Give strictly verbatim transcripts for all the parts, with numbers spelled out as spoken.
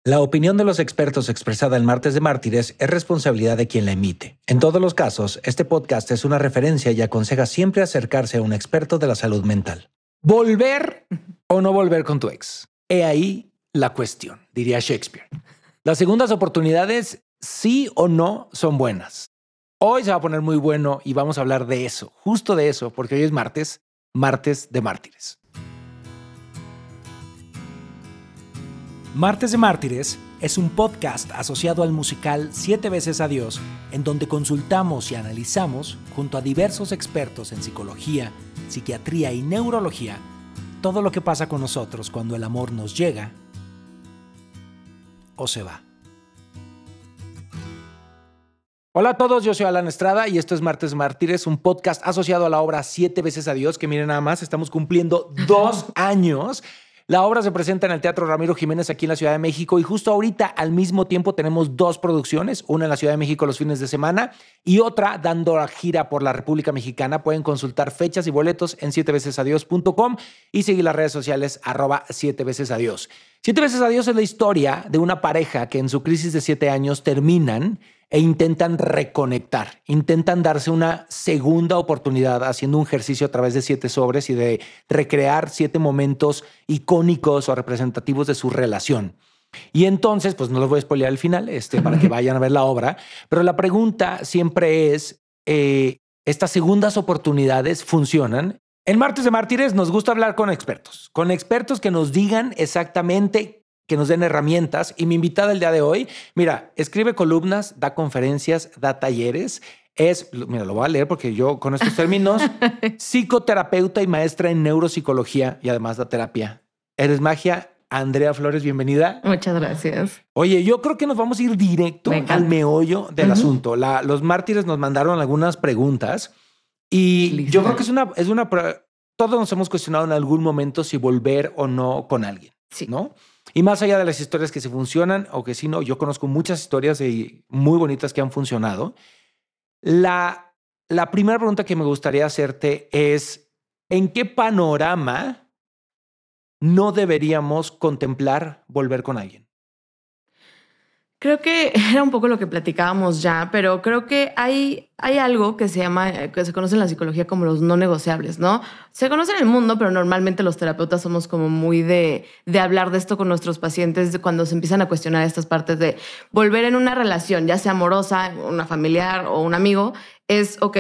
La opinión de los expertos expresada en Martes de Mártires es responsabilidad de quien la emite. En todos los casos, este podcast es una referencia y aconseja siempre acercarse a un experto de la salud mental. ¿Volver o no volver con tu ex? He ahí la cuestión, diría Shakespeare. Las segundas oportunidades, sí o no, son buenas. Hoy se va a poner muy bueno y vamos a hablar de eso, justo de eso, porque hoy es martes, Martes de Mártires. Martes de Mártires es un podcast asociado al musical Siete veces Adiós, en donde consultamos y analizamos, junto a diversos expertos en psicología, psiquiatría y neurología, todo lo que pasa con nosotros cuando el amor nos llega o se va. Hola a todos, yo soy Alan Estrada y esto es Martes de Mártires, un podcast asociado a la obra Siete veces Adiós, que miren nada más, estamos cumpliendo dos años. La obra se presenta en el Teatro Ramiro Jiménez aquí en la Ciudad de México y justo ahorita al mismo tiempo tenemos dos producciones, una en la Ciudad de México los fines de semana y otra dando la gira por la República Mexicana. Pueden consultar fechas y boletos en siete veces adiós punto com y seguir las redes sociales arroba siete veces adiós. Siete veces adiós es la historia de una pareja que en su crisis de siete años terminan e intentan reconectar, intentan darse una segunda oportunidad haciendo un ejercicio a través de siete sobres y de recrear siete momentos icónicos o representativos de su relación. Y entonces, pues no les voy a spoilear el final este, para que vayan a ver la obra, pero la pregunta siempre es, eh, ¿estas segundas oportunidades funcionan? En Martes de Mártires nos gusta hablar con expertos, con expertos que nos digan exactamente, que nos den herramientas. Y mi invitada el día de hoy, mira, escribe columnas, da conferencias, da talleres. Es, mira, lo voy a leer porque yo con estos términos, psicoterapeuta y maestra en neuropsicología y además da terapia. Eres magia. Andrea Flores, bienvenida. Muchas gracias. Oye, yo creo que nos vamos a ir directo al meollo del uh-huh. asunto. La, los mártires nos mandaron algunas preguntas y Listo. Yo creo que es una, es una... Todos nos hemos cuestionado en algún momento si volver o no con alguien, sí. ¿no? Y más allá de las historias que se funcionan o que sí no, yo conozco muchas historias de, muy bonitas que han funcionado. La, la primera pregunta que me gustaría hacerte es, ¿en qué panorama no deberíamos contemplar volver con alguien? Creo que era un poco lo que platicábamos ya, pero creo que hay, hay algo que se llama, que se conoce en la psicología como los no negociables, ¿no? Se conoce en el mundo, pero normalmente los terapeutas somos como muy de, de hablar de esto con nuestros pacientes de cuando se empiezan a cuestionar estas partes de volver en una relación, ya sea amorosa, una familiar o un amigo, es, ok,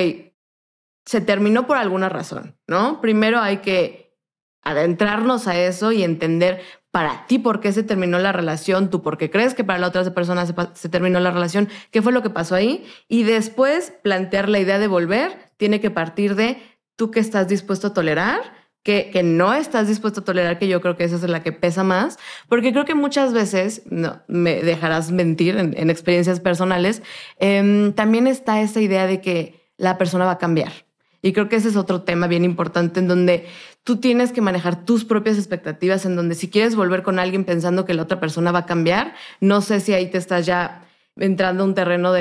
se terminó por alguna razón, ¿no? Primero hay que adentrarnos a eso y entender para ti por qué se terminó la relación, tú por qué crees que para la otra persona se, se terminó la relación, qué fue lo que pasó ahí, y después plantear la idea de volver tiene que partir de tú qué estás dispuesto a tolerar, que, que no estás dispuesto a tolerar, que yo creo que esa es la que pesa más, porque creo que muchas veces, no me dejarás mentir en, en experiencias personales, eh, también está esa idea de que la persona va a cambiar. Y creo que ese es otro tema bien importante en donde tú tienes que manejar tus propias expectativas, en donde si quieres volver con alguien pensando que la otra persona va a cambiar, no sé si ahí te estás ya entrando a un terreno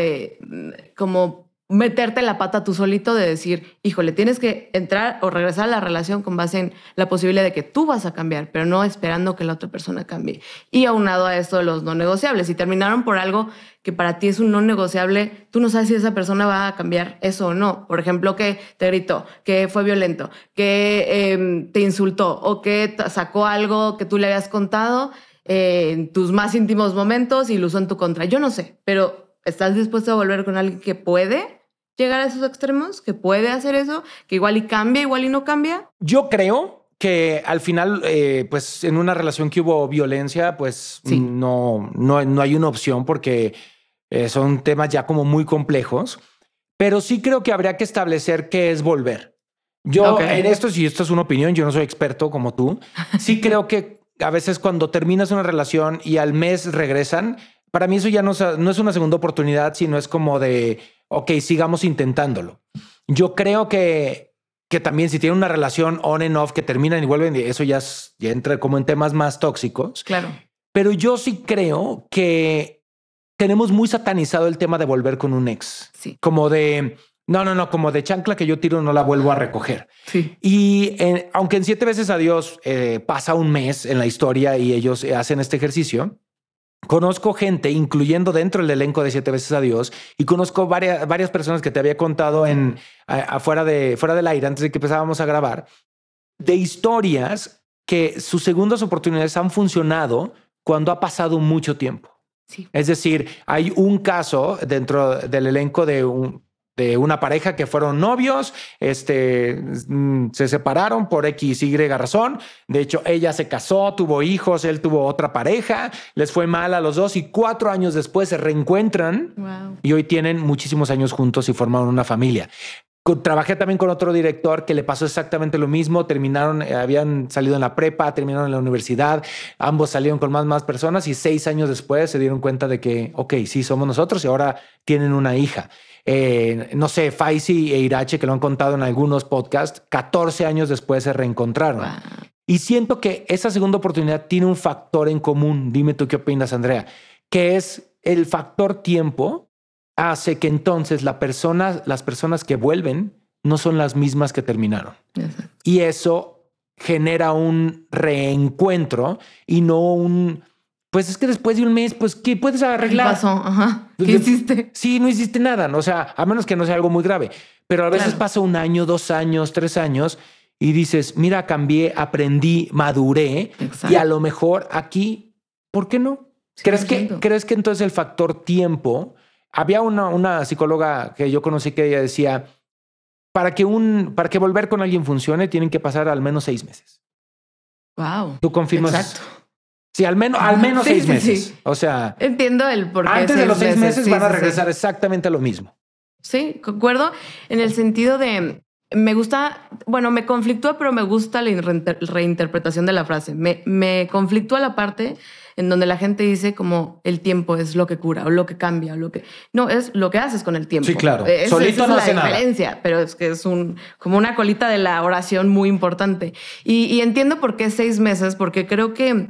de como meterte la pata tú solito, de decir, híjole, tienes que entrar o regresar a la relación con base en la posibilidad de que tú vas a cambiar, pero no esperando que la otra persona cambie. Y aunado a esto de los no negociables, si terminaron por algo que para ti es un no negociable, tú no sabes si esa persona va a cambiar eso o no. Por ejemplo, que te gritó, que fue violento, que eh, te insultó o que sacó algo que tú le habías contado eh, en tus más íntimos momentos y lo usó en tu contra. Yo no sé, pero ¿estás dispuesto a volver con alguien que puede llegar a esos extremos, que puede hacer eso, que igual y cambia, igual y no cambia? Yo creo que al final, eh, pues en una relación que hubo violencia, pues sí. no, no, no hay una opción porque eh, son temas ya como muy complejos, pero sí creo que habría que establecer qué es volver. Yo okay. en esto, si esto es una opinión, yo no soy experto como tú, sí creo que a veces cuando terminas una relación y al mes regresan, para mí eso ya no, no es una segunda oportunidad, sino es como de, ok, sigamos intentándolo. Yo creo que, que también si tienen una relación on and off que terminan y vuelven, eso ya, es, ya entra como en temas más tóxicos. Claro. Pero yo sí creo que tenemos muy satanizado el tema de volver con un ex. Sí. Como de, no, no, no, como de chancla que yo tiro no la vuelvo a recoger. Sí. Y en, aunque en Siete veces Adiós eh, pasa un mes en la historia y ellos hacen este ejercicio, conozco gente, incluyendo dentro del elenco de Siete Veces a Dios, y conozco varias, varias personas que te había contado en, a, afuera de, fuera del aire antes de que empezábamos a grabar, de historias que sus segundas oportunidades han funcionado cuando ha pasado mucho tiempo. Sí. Es decir, hay un caso dentro del elenco de un... de una pareja que fueron novios, este, se separaron por X, Y razón. De hecho, ella se casó, tuvo hijos, él tuvo otra pareja, les fue mal a los dos y cuatro años después se reencuentran. Wow. Y hoy tienen muchísimos años juntos y formaron una familia. Trabajé también con otro director que le pasó exactamente lo mismo. Terminaron, eh, habían salido en la prepa, terminaron en la universidad. Ambos salieron con más, más personas y seis años después se dieron cuenta de que, ok, sí, somos nosotros y ahora tienen una hija. Eh, no sé, Faisy e Irache, que lo han contado en algunos podcasts, catorce años después se reencontraron. Wow. Y siento que esa segunda oportunidad tiene un factor en común. Dime tú qué opinas, Andrea, que es el factor tiempo. Hace que entonces la persona, las personas que vuelven no son las mismas que terminaron. Exacto. Y eso genera un reencuentro y no un... Pues es que después de un mes, pues, ¿qué puedes arreglar? ¿Qué pasó? Ajá. ¿Qué De- hiciste? Sí, no hiciste nada, ¿no? O sea, a menos que no sea algo muy grave. Pero a veces Claro. pasa un año, dos años, tres años y dices, mira, cambié, aprendí, maduré. Exacto. Y a lo mejor aquí, ¿por qué no? ¿Crees que, cien por ciento. ¿Crees que entonces el factor tiempo... Había una, una psicóloga que yo conocí que ella decía, para que, un, para que volver con alguien funcione, tienen que pasar al menos seis meses. Wow. ¿Tú confirmas? Exacto. Sí, al menos, al menos Sí, seis sí, meses. sí. O sea, Entiendo el por qué. antes de los seis meses sí, van a sí, sí. regresar exactamente a lo mismo. Sí, concuerdo en el sentido de me gusta, bueno, me conflictúa, pero me gusta la reinter- reinterpretación de la frase. Me, me conflictúa la parte en donde la gente dice como el tiempo es lo que cura o lo que cambia o lo que... No, es lo que haces con el tiempo. Sí, claro. Es, Solito esa es no la hace nada. diferencia, pero es que es un, como una colita de la oración muy importante. Y, y entiendo por qué seis meses, porque creo que...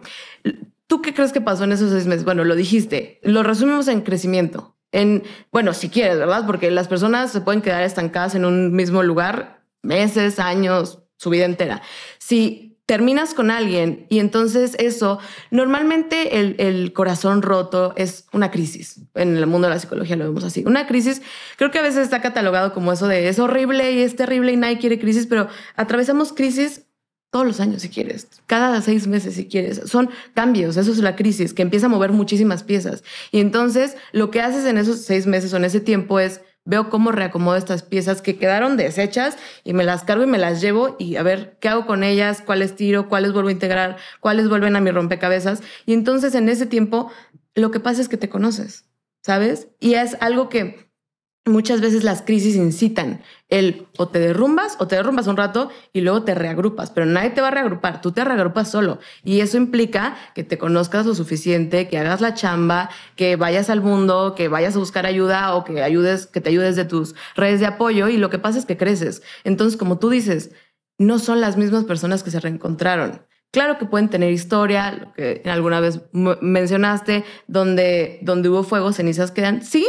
¿Tú qué crees que pasó en esos seis meses? Bueno, lo dijiste. Lo resumimos en crecimiento. En, bueno, si quieres, ¿verdad? Porque las personas se pueden quedar estancadas en un mismo lugar meses, años, su vida entera. Si terminas con alguien y entonces eso, normalmente el, el corazón roto es una crisis. En el mundo de la psicología lo vemos así. Una crisis, creo que a veces está catalogado como eso de es horrible y es terrible y nadie quiere crisis, pero atravesamos crisis todos los años si quieres, cada seis meses si quieres. Son cambios, eso es la crisis, que empieza a mover muchísimas piezas. Y entonces lo que haces en esos seis meses o en ese tiempo es veo cómo reacomodo estas piezas que quedaron deshechas y me las cargo y me las llevo y a ver qué hago con ellas, cuáles tiro, cuáles vuelvo a integrar, cuáles vuelven a mi rompecabezas. Y entonces en ese tiempo lo que pasa es que te conoces, ¿sabes? Y es algo que muchas veces las crisis incitan el o te derrumbas o te derrumbas un rato y luego te reagrupas, pero nadie te va a reagrupar, tú te reagrupas solo y eso implica que te conozcas lo suficiente, que hagas la chamba, que vayas al mundo, que vayas a buscar ayuda o que ayudes, que te ayudes de tus redes de apoyo y lo que pasa es que creces. Entonces, como tú dices, no son las mismas personas que se reencontraron. Claro que pueden tener historia, lo que alguna vez m- mencionaste, donde, donde hubo fuego, cenizas quedan, sí,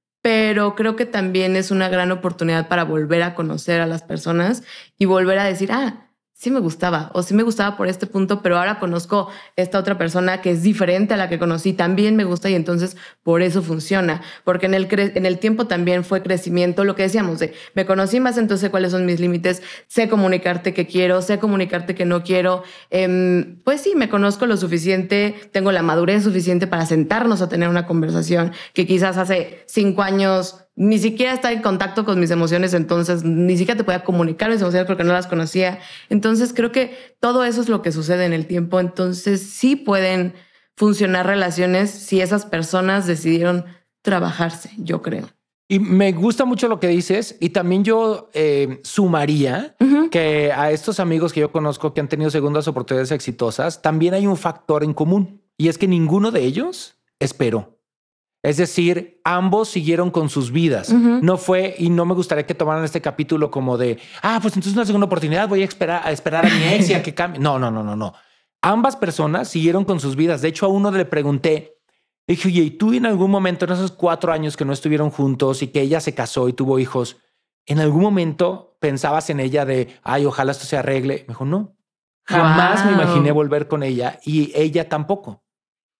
pero creo que también es una gran oportunidad para volver a conocer a las personas y volver a decir, ah, sí me gustaba o sí me gustaba por este punto, pero ahora conozco esta otra persona que es diferente a la que conocí, también me gusta y entonces por eso funciona, porque en el, cre- en el tiempo también fue crecimiento, lo que decíamos de me conocí más, entonces sé cuáles son mis límites, sé comunicarte que quiero, sé comunicarte que no quiero, eh, pues sí, me conozco lo suficiente, tengo la madurez suficiente para sentarnos a tener una conversación que quizás hace cinco años ni siquiera estaba en contacto con mis emociones, entonces ni siquiera te podía comunicar mis emociones porque no las conocía. Entonces creo que todo eso es lo que sucede en el tiempo. Entonces sí pueden funcionar relaciones si esas personas decidieron trabajarse, yo creo. Y me gusta mucho lo que dices y también yo eh, sumaría Uh-huh. que a estos amigos que yo conozco que han tenido segundas oportunidades exitosas, también hay un factor en común y es que ninguno de ellos esperó. Es decir, ambos siguieron con sus vidas. Uh-huh. No fue, y no me gustaría que tomaran este capítulo como de, ah, pues entonces una segunda oportunidad, voy a esperar a, esperar a mi ex y a que cambie. No, no, no, no, no. Ambas personas siguieron con sus vidas. De hecho, a uno le pregunté, dije, oye, ¿y tú en algún momento, en esos cuatro años que no estuvieron juntos y que ella se casó y tuvo hijos, en algún momento pensabas en ella de, ay, ojalá esto se arregle? Me dijo, no. Jamás Wow. me imaginé volver con ella y ella tampoco.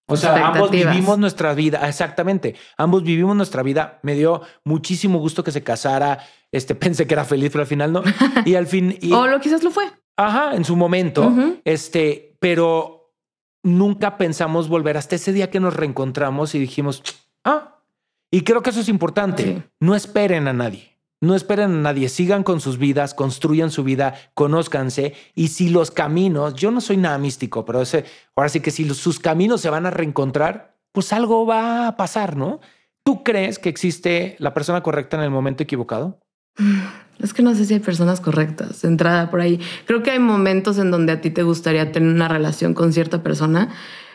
O sea, ambos vivimos nuestra vida, exactamente. Ambos vivimos nuestra vida. Me dio muchísimo gusto que se casara. Este, pensé que era feliz, pero al final no. Y al fin... Y, o lo quizás lo fue. Ajá, en su momento. Uh-huh. Este, pero nunca pensamos volver hasta ese día que nos reencontramos y dijimos, ah, y creo que eso es importante. Sí. No esperen a nadie. No esperen a nadie, sigan con sus vidas, construyan su vida, conózcanse. Y si los caminos, yo no soy nada místico, pero ese, ahora sí que si los, sus caminos se van a reencontrar, pues algo va a pasar, ¿no? ¿Tú crees que existe la persona correcta en el momento equivocado? Es que no sé si hay personas correctas, de entrada por ahí. Creo que hay momentos en donde a ti te gustaría tener una relación con cierta persona,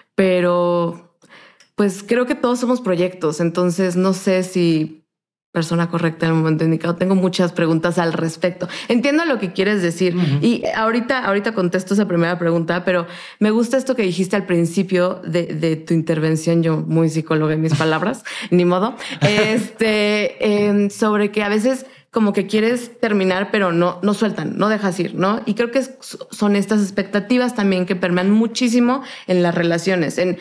pero pues creo que todos somos proyectos, entonces no sé si... persona correcta en el momento indicado. Tengo muchas preguntas al respecto. Entiendo lo que quieres decir. Uh-huh. Y ahorita, ahorita contesto esa primera pregunta, pero me gusta esto que dijiste al principio de, de tu intervención. Yo muy psicóloga en mis palabras, ni modo. Este, eh, sobre que a veces como que quieres terminar, pero no, no sueltan, no dejas ir, ¿no? Y creo que es, son estas expectativas también que permean muchísimo en las relaciones. En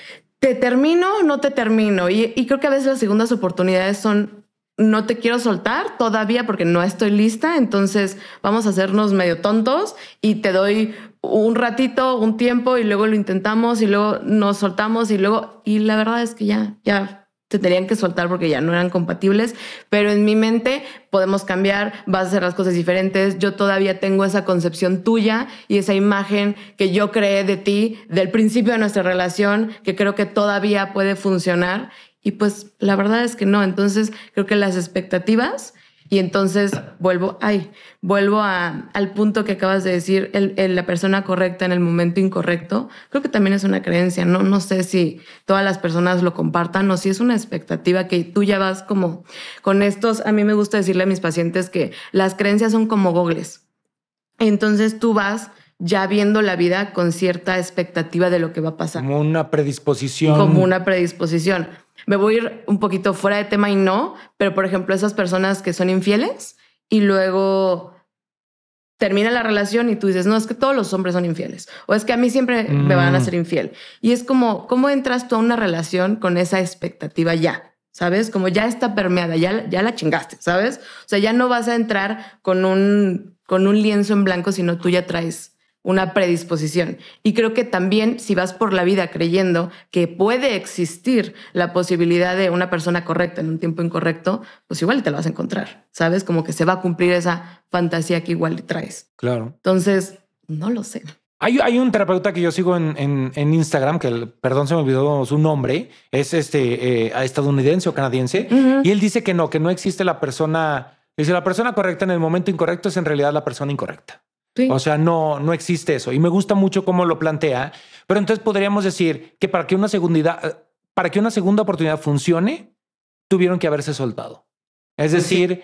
te termino, no te termino. Y, y creo que a veces las segundas oportunidades son no te quiero soltar todavía porque no estoy lista, entonces vamos a hacernos medio tontos y te doy un ratito, un tiempo y luego lo intentamos y luego nos soltamos y luego... Y la verdad es que ya, ya te tenían que soltar porque ya no eran compatibles, pero en mi mente podemos cambiar, vas a hacer las cosas diferentes. Yo todavía tengo esa concepción tuya y esa imagen que yo creé de ti del principio de nuestra relación, que creo que todavía puede funcionar. Y pues la verdad es que no. Entonces creo que las expectativas y entonces vuelvo, ay, vuelvo a, al punto que acabas de decir, el, el, la persona correcta en el momento incorrecto. Creo que también es una creencia. No, no sé si todas las personas lo compartan o si es una expectativa que tú ya vas como con estos. A mí me gusta decirle a mis pacientes que las creencias son como gogles. Entonces tú vas ya viendo la vida con cierta expectativa de lo que va a pasar. Como una predisposición. Como una predisposición. Me voy a ir un poquito fuera de tema y no, pero por ejemplo esas personas que son infieles y luego termina la relación y tú dices, no, es que todos los hombres son infieles o es que a mí siempre mm. me van a ser infiel. Y es como, ¿cómo entras tú a una relación con esa expectativa ya? ¿Sabes? Como ya está permeada, ya, ya la chingaste, ¿sabes? O sea, ya no vas a entrar con un, con un lienzo en blanco, sino tú ya traes una predisposición. Y creo que también si vas por la vida creyendo que puede existir la posibilidad de una persona correcta en un tiempo incorrecto, pues igual te lo vas a encontrar, ¿sabes? Como que se va a cumplir esa fantasía que igual traes. Claro. Entonces, no lo sé. Hay, hay un terapeuta que yo sigo en, en, en Instagram, que el, perdón, se me olvidó su nombre, es este eh, estadounidense o canadiense, uh-huh. y él dice que no, que no existe la persona, dice la persona correcta en el momento incorrecto es en realidad la persona incorrecta. Sí. O sea, no, no existe eso. Y me gusta mucho cómo lo plantea. Pero entonces podríamos decir que para que una segunda, para que una segunda oportunidad funcione, tuvieron que haberse soltado. Es decir,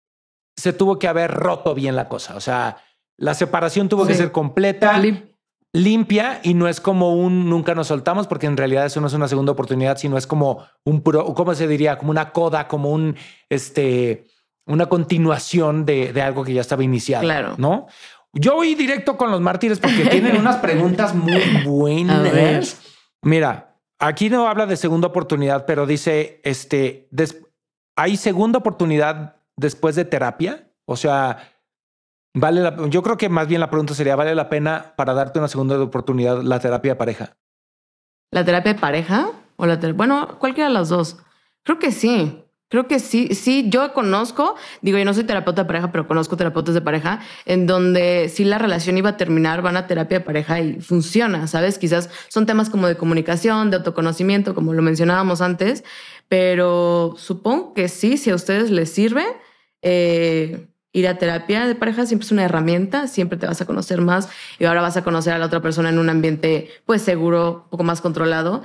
sí. se tuvo que haber roto bien la cosa. O sea, la separación tuvo sí. que ser completa, Lim- limpia, y no es como un nunca nos soltamos, porque en realidad eso no es una segunda oportunidad, sino es como un, pro, ¿cómo se diría? Como una coda, como un, este, una continuación de, de algo que ya estaba iniciado. Claro. ¿No? Yo voy directo con los mártires porque tienen unas preguntas muy buenas. Mira, aquí no habla de segunda oportunidad, pero dice, este, des- ¿hay segunda oportunidad después de terapia? O sea, vale la, yo creo que más bien la pregunta sería, ¿vale la pena para darte una segunda oportunidad la terapia de pareja? ¿La terapia de pareja? O la ter- bueno, cualquiera de las dos. Creo que sí. Creo que sí, sí, yo conozco, digo, yo no soy terapeuta de pareja, pero conozco terapeutas de pareja en donde si la relación iba a terminar, van a terapia de pareja y funciona, ¿sabes? Quizás son temas como de comunicación, de autoconocimiento, como lo mencionábamos antes, pero supongo que sí, si a ustedes les sirve, eh, ir a terapia de pareja siempre es una herramienta, siempre te vas a conocer más y ahora vas a conocer a la otra persona en un ambiente pues seguro, un poco más controlado.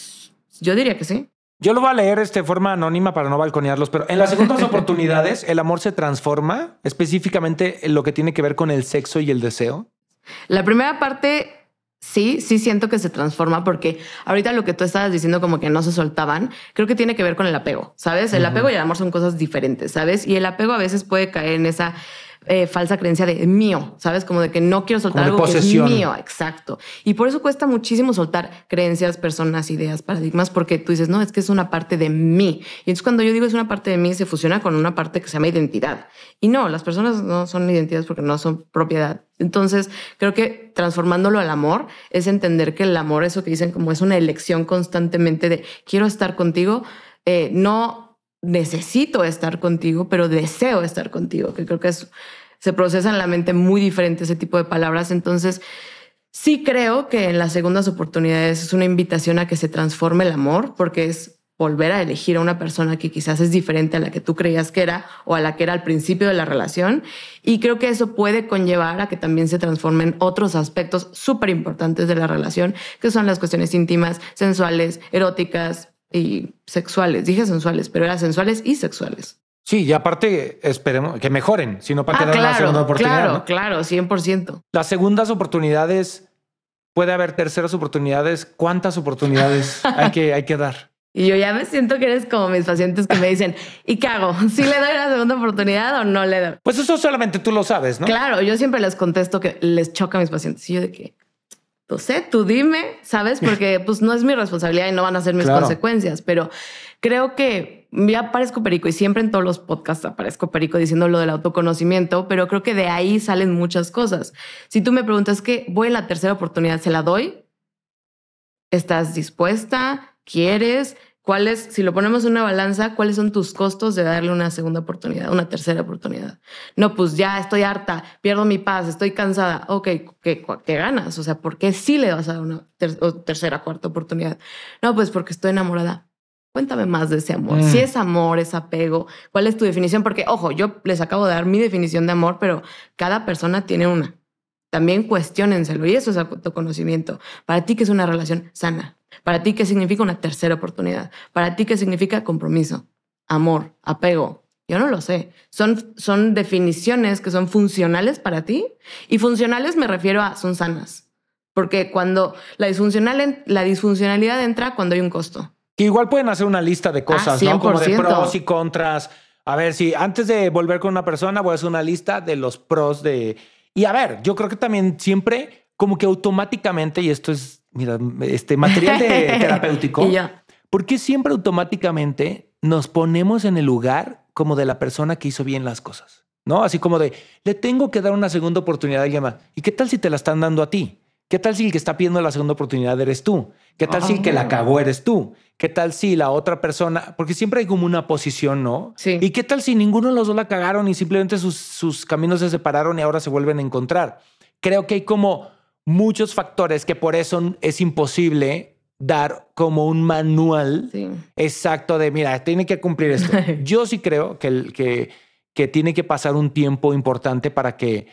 Yo diría que sí. Yo lo voy a leer de este, forma anónima para no balconearlos, pero en las segundas oportunidades el amor se transforma, específicamente en lo que tiene que ver con el sexo y el deseo. La primera parte, sí, sí siento que se transforma porque ahorita lo que tú estabas diciendo como que no se soltaban, creo que tiene que ver con el apego, ¿sabes? El uh-huh. apego y el amor son cosas diferentes, ¿sabes? Y el apego a veces puede caer en esa eh, falsa creencia de mío, ¿sabes? Como de que no quiero soltar Como de algo que es posesión. mío, exacto. Y por eso cuesta muchísimo soltar creencias, personas, ideas, paradigmas, porque tú dices, no, es que es una parte de mí. Y entonces cuando yo digo es una parte de mí, se fusiona con una parte que se llama identidad. Y no, las personas no son identidades porque no son propiedad. Entonces creo que transformándolo al amor es entender que el amor, eso que dicen como es una elección constantemente de quiero estar contigo, eh, no necesito estar contigo, pero deseo estar contigo, que creo que es, se procesa en la mente muy diferente ese tipo de palabras. Entonces sí creo que en las segundas oportunidades es una invitación a que se transforme el amor, porque es volver a elegir a una persona que quizás es diferente a la que tú creías que era o a la que era al principio de la relación. Y creo que eso puede conllevar a que también se transformen otros aspectos súper importantes de la relación, que son las cuestiones íntimas, sensuales, eróticas y sexuales. Dije sensuales, pero eran sensuales y sexuales. Sí, y aparte esperemos que mejoren, sino para Ah, que den una claro, segunda oportunidad. claro, ¿no? claro, cien por ciento. Las segundas oportunidades, puede haber terceras oportunidades. ¿Cuántas oportunidades hay que, hay que dar? Y yo ya me siento que eres como mis pacientes que me dicen, ¿y qué hago? ¿Sí le doy la segunda oportunidad o no le doy? Pues eso solamente tú lo sabes, ¿no? Claro, yo siempre les contesto que les choca a mis pacientes. Y yo de que, no sé, tú dime, ¿sabes? Porque pues no es mi responsabilidad y no van a ser mis Claro. consecuencias. Pero creo que ya aparezco perico y siempre en todos los podcasts aparezco perico diciendo lo del autoconocimiento, pero creo que de ahí salen muchas cosas. Si tú me preguntas que voy en la tercera oportunidad, ¿se la doy? ¿Estás dispuesta? ¿Quieres? ¿Cuáles, si lo ponemos en una balanza, cuáles son tus costos de darle una segunda oportunidad, una tercera oportunidad? No, pues ya estoy harta, pierdo mi paz, estoy cansada. Ok, ¿qué, qué ganas? O sea, ¿por qué sí le vas a dar una ter tercera, cuarta oportunidad? No, pues porque estoy enamorada. Cuéntame más de ese amor. Mm. Si es amor, es apego, ¿cuál es tu definición? Porque, ojo, yo les acabo de dar mi definición de amor, pero cada persona tiene una. También cuestiónenselo y eso es autoconocimiento. Para ti, ¿qué es una relación sana? Para ti, ¿qué significa una tercera oportunidad? Para ti, ¿qué significa compromiso, amor, apego? Yo no lo sé. Son, son definiciones que son funcionales para ti y funcionales me refiero a son sanas. Porque cuando la, disfuncional, la disfuncionalidad entra cuando hay un costo. Que igual pueden hacer una lista de cosas, ah, cien por ciento. ¿no? Como de pros y contras. A ver, si antes de volver con una persona voy a hacer una lista de los pros de... Y a ver, yo creo que también siempre como que automáticamente, y esto es, mira, este material de terapéutico, y ya. ¿por qué siempre automáticamente nos ponemos en el lugar como de la persona que hizo bien las cosas? ¿No? Así como de, le tengo que dar una segunda oportunidad a alguien más. ¿Y qué tal si te la están dando a ti? ¿Qué tal si el que está pidiendo la segunda oportunidad eres tú? ¿Qué tal oh. si el que la cagó eres tú? ¿Qué tal si la otra persona... Porque siempre hay como una posición, ¿no? Sí. ¿Y qué tal si ninguno de los dos la cagaron y simplemente sus, sus caminos se separaron y ahora se vuelven a encontrar? Creo que hay como muchos factores que por eso es imposible dar como un manual sí. exacto de, mira, tiene que cumplir esto. Yo sí creo que, el, que, que tiene que pasar un tiempo importante para que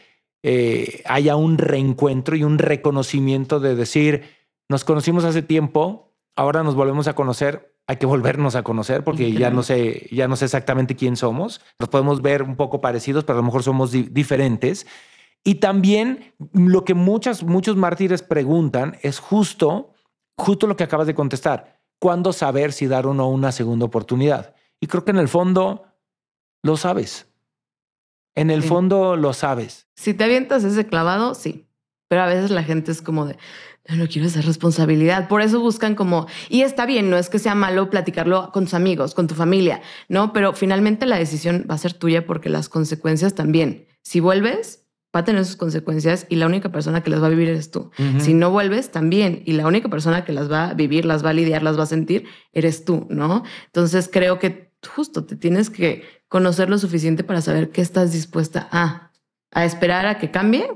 eh, haya un reencuentro y un reconocimiento de decir, nos conocimos hace tiempo, ahora nos volvemos a conocer, hay que volvernos a conocer porque okay. ya no sé, ya no sé exactamente quién somos. Nos podemos ver un poco parecidos, pero a lo mejor somos di diferentes. Y también lo que muchas, muchos mártires preguntan es justo, justo lo que acabas de contestar. ¿Cuándo saber si dar o no una segunda oportunidad? Y creo que en el fondo lo sabes. En el sí. fondo lo sabes. Si te avientas ese clavado, sí. Pero a veces la gente es como de, no, no quiero esa responsabilidad. Por eso buscan como, y está bien, no es que sea malo platicarlo con tus amigos, con tu familia, ¿no? Pero finalmente la decisión va a ser tuya porque las consecuencias también. Si vuelves, va a tener sus consecuencias y la única persona que las va a vivir eres tú. Uh-huh. Si no vuelves, también. Y la única persona que las va a vivir, las va a lidiar, las va a sentir, eres tú, ¿no? Entonces creo que justo te tienes que conocer lo suficiente para saber qué estás dispuesta a, a esperar a que cambie.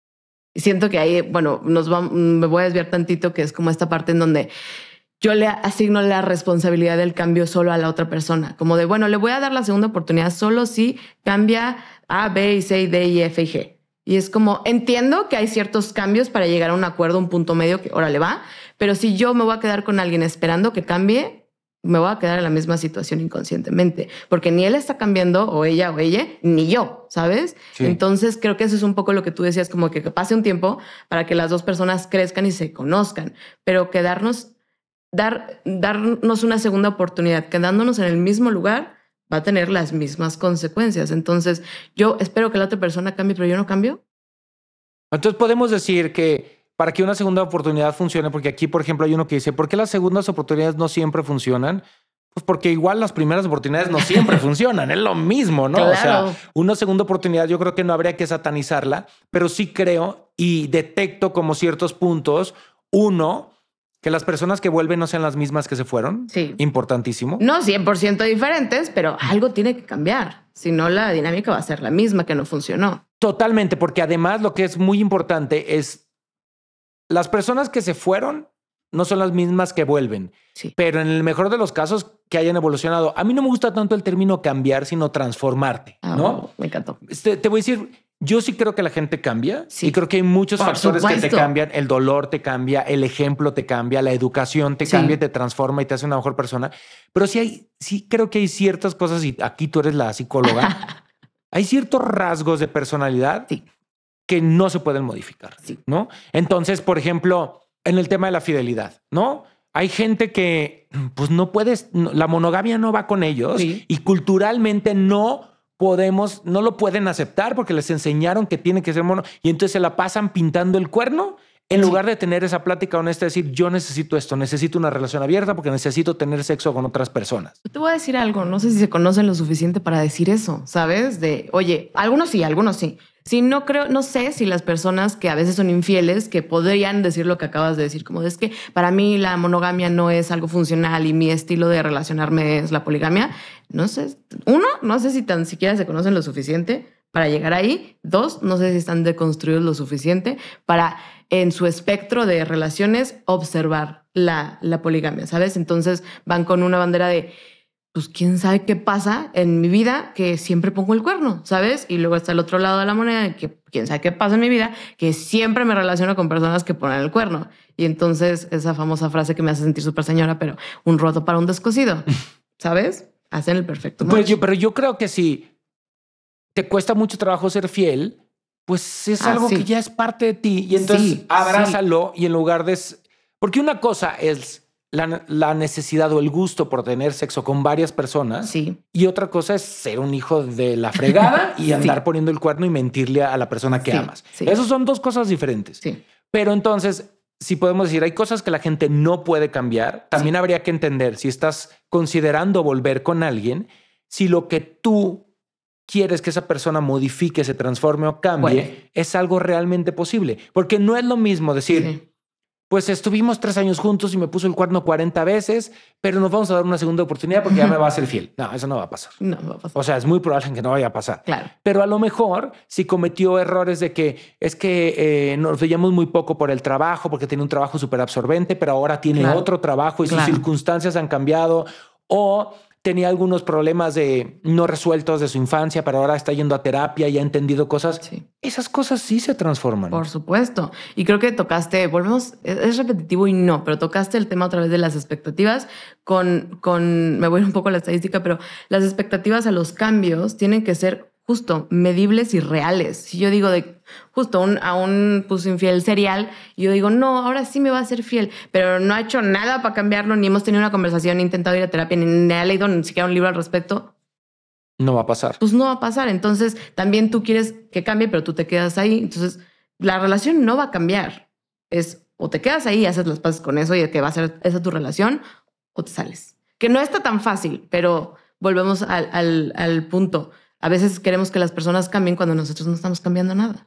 Y siento que ahí, bueno, nos va, me voy a desviar tantito, que es como esta parte en donde yo le asigno la responsabilidad del cambio solo a la otra persona. Como de, bueno, le voy a dar la segunda oportunidad solo si cambia A, B, y C, D, y F, y G. Y es como, entiendo que hay ciertos cambios para llegar a un acuerdo, un punto medio que órale va, pero si yo me voy a quedar con alguien esperando que cambie, me voy a quedar en la misma situación inconscientemente, porque ni él está cambiando, o ella o ella, ni yo, ¿sabes? Sí. Entonces creo que eso es un poco lo que tú decías, como que pase un tiempo para que las dos personas crezcan y se conozcan, pero quedarnos, dar, darnos una segunda oportunidad, quedándonos en el mismo lugar, va a tener las mismas consecuencias. Entonces, yo espero que la otra persona cambie, pero yo no cambio. Entonces podemos decir que para que una segunda oportunidad funcione, porque aquí, por ejemplo, hay uno que dice, ¿por qué las segundas oportunidades no siempre funcionan? Pues porque igual las primeras oportunidades no siempre funcionan, es lo mismo, ¿no? Claro. O sea, una segunda oportunidad yo creo que no habría que satanizarla, pero sí creo y detecto como ciertos puntos. Uno, que las personas que vuelven no sean las mismas que se fueron. Sí. Importantísimo. No cien por ciento diferentes, pero algo tiene que cambiar. Si no, la dinámica va a ser la misma, que no funcionó. Totalmente, porque además lo que es muy importante es las personas que se fueron no son las mismas que vuelven, Sí. pero en el mejor de los casos que hayan evolucionado. A mí no me gusta tanto el término cambiar, sino transformarte, Oh, ¿no? me encantó. Este, te voy a decir, yo sí creo que la gente cambia Sí. y creo que hay muchos Por factores que te supuesto. cambian. El dolor te cambia, el ejemplo te cambia, la educación te Sí. cambia, te transforma y te hace una mejor persona. Pero sí hay, sí creo que hay ciertas cosas, y aquí tú eres la psicóloga, hay ciertos rasgos de personalidad Sí. que no se pueden modificar, Sí. ¿no? Entonces, por ejemplo, en el tema de la fidelidad, ¿no? Hay gente que, pues no puedes, no, la monogamia no va con ellos Sí. y culturalmente no podemos, no lo pueden aceptar porque les enseñaron que tiene que ser mono y entonces se la pasan pintando el cuerno en Sí. lugar de tener esa plática honesta, decir yo necesito esto, necesito una relación abierta porque necesito tener sexo con otras personas. Te voy a decir algo, no sé si se conocen lo suficiente para decir eso, ¿sabes? De, oye, algunos sí, algunos sí. Sí, no creo, no sé si las personas que a veces son infieles, que podrían decir lo que acabas de decir, como es que para mí la monogamia no es algo funcional y mi estilo de relacionarme es la poligamia. No sé, uno, no sé si tan siquiera se conocen lo suficiente para llegar ahí. Dos, no sé si están deconstruidos lo suficiente para, en su espectro de relaciones, observar la, la poligamia, ¿sabes? Entonces van con una bandera de, pues quién sabe qué pasa en mi vida que siempre pongo el cuerno, ¿sabes? Y luego está el otro lado de la moneda, que quién sabe qué pasa en mi vida que siempre me relaciono con personas que ponen el cuerno. Y entonces esa famosa frase que me hace sentir súper señora, pero un roto para un descosido, ¿sabes? Hacen el perfecto match. Pues yo, pero yo creo que si te cuesta mucho trabajo ser fiel, pues es Ah, algo sí. que ya es parte de ti. Y entonces Sí, abrázalo y en lugar de... Porque una cosa es la, la necesidad o el gusto por tener sexo con varias personas. Sí. Y otra cosa es ser un hijo de la fregada y Sí. andar poniendo el cuerno y mentirle a la persona que Sí, amas. sí. Esas son dos cosas diferentes. Sí. Pero entonces, si podemos decir, hay cosas que la gente no puede cambiar, también habría que entender si estás considerando volver con alguien, si lo que tú quieres que esa persona modifique, se transforme o cambie, Bueno. es algo realmente posible. Porque no es lo mismo decir, Sí. pues estuvimos tres años juntos y me puso el cuerno cuarenta veces, pero nos vamos a dar una segunda oportunidad porque ya me va a ser fiel. No, eso no va a pasar. No va a pasar. O sea, es muy probable que no vaya a pasar. Claro. Pero a lo mejor si cometió errores de que es que eh, nos veíamos muy poco por el trabajo, porque tenía un trabajo súper absorbente, pero ahora tiene Claro. otro trabajo y sus Claro. circunstancias han cambiado. O tenía algunos problemas de no resueltos de su infancia, pero ahora está yendo a terapia y ha entendido cosas. Sí. Esas cosas sí se transforman. Por supuesto. Y creo que tocaste, volvemos, es es repetitivo y no, pero tocaste el tema otra vez de las expectativas con, con, me voy un poco a la estadística, pero las expectativas a los cambios tienen que ser justo medibles y reales. Si yo digo de justo un, a un pues, infiel serial, y yo digo, no, ahora sí me va a ser fiel, pero no ha hecho nada para cambiarlo, ni hemos tenido una conversación, ni intentado ir a terapia, ni, ni ha leído ni siquiera un libro al respecto, No va a pasar. pues no va a pasar. Entonces también tú quieres que cambie, pero tú te quedas ahí. Entonces la relación no va a cambiar. Es o te quedas ahí y haces las paces con eso y que va a ser esa tu relación, o te sales. Que no está tan fácil, pero volvemos al, al, al punto. A veces queremos que las personas cambien cuando nosotros no estamos cambiando nada.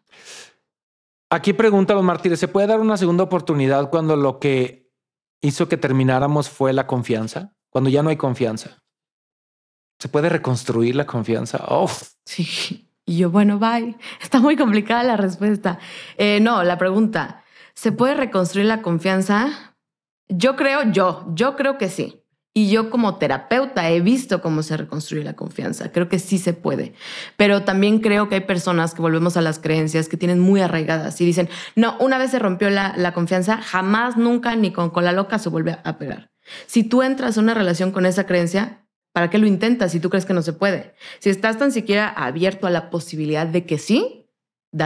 Aquí preguntan los mártires, ¿se puede dar una segunda oportunidad cuando lo que hizo que termináramos fue la confianza? Cuando ya no hay confianza. ¿Se puede reconstruir la confianza? Oh. Sí. Y yo, bueno, bye. Está muy complicada la respuesta. Eh, no, la pregunta, ¿se puede reconstruir la confianza? Yo creo, yo, yo creo que sí. Y yo como terapeuta he visto cómo se reconstruye la confianza. Creo que sí se puede. Pero también creo que hay personas que volvemos a las creencias que tienen muy arraigadas y dicen, no, una vez se rompió la, la confianza, jamás, nunca, ni con cola loca se vuelve a pegar. Si tú entras a una relación con esa creencia, ¿para qué lo intentas si tú crees que no se puede? Si estás tan siquiera abierto a la posibilidad de que sí, date.